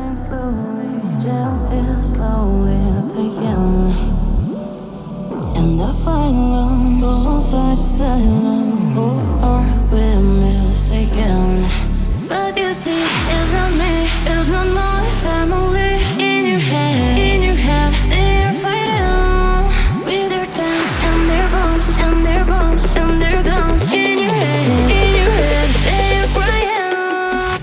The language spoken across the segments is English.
hangs slowly, gel is slowly taken. And I find love on such silence, or are we mistaken? But you see, it's not me, it's not my family. In your head, they're fighting with their tanks and their bombs and their bombs and their guns. In your head, they're crying.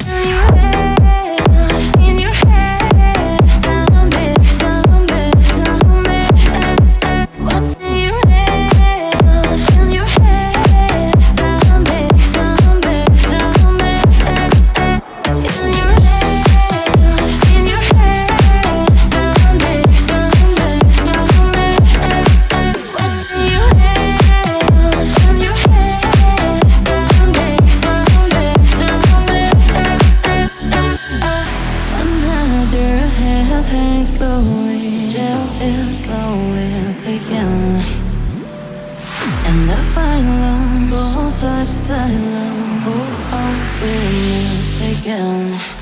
In your head, zombie, zombie, zombie. What's in your head? In your head, zombie, zombie, zombie. In your head, zombie, zombie, zombie. What's in your head? In your head, zombie, zombie, zombie. Another head hangs slowly, gel is slowly taken. And I find love on such silence, who are we mistaken?